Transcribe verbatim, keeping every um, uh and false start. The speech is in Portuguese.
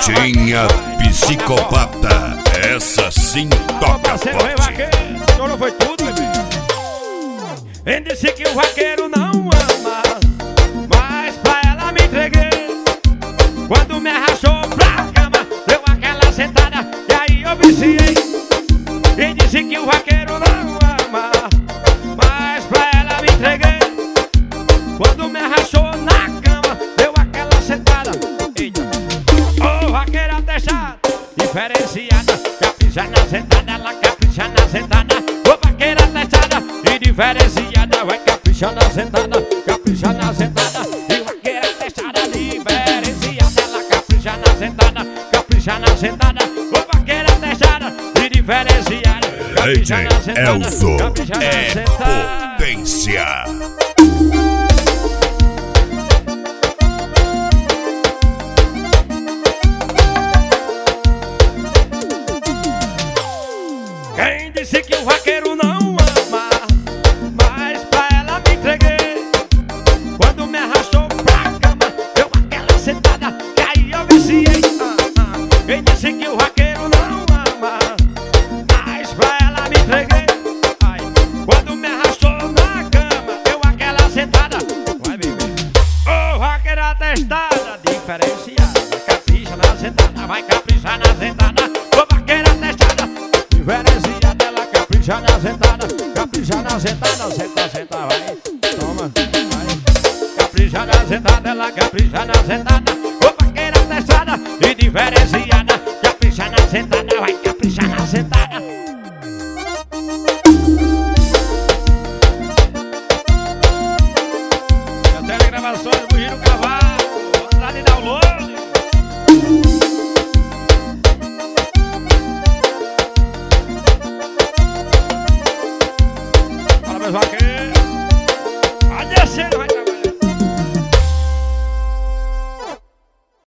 Netinha psicopata, essa sim toca forte. Chorou foi tudo, bebê. Ele disse que o vaqueiro não ama, mas pra ela me entreguei. Quando me arrastou pra cama, deu aquela sentada e aí eu viciei. Ele disse que o vaqueiro não ama, mas pra ela me entreguei. Quando me arrastou na cama, deu aquela sentada. Eita. Ô, vaqueira atestada, diferenciada, capricha na sentada, ela capricha na sentada. Ô, vaqueira atestada e diferenciada, vai capricha na sentada, capricha na sentada. E vaqueira atestada, diferenciada, ela capricha na sentada, capricha na sentada. Ô, vaqueira atestada e diferenciada, capricha na sentada, Elzo capricha na é sentada. potência. Quem disse que o vaqueiro não ama, mas pra ela me entreguei. Quando me arrastou pra cama, deu aquela sentada e aí eu viciei. ah, ah. Quem disse que o vaqueiro não ama, mas pra ela me entreguei. Ai. Quando me arrastou na cama, deu aquela sentada. Vai, bebê. Ô, vaqueira atestada, diferenciada, capricha na sentada, vai caprichar na sentada. Ô, vaqueira atestada, diferenciada, ela capricha na sentada, capricha na sentada, senta, senta, vai, toma, vai. Capricha na sentada, ela capricha na sentada. Ô, vaqueira atestada e diferenciada, capricha na sentada, vai caprichar na sentada. A telegravações do Giro Cavalo, lá de download. Fala, meus vaqueiros.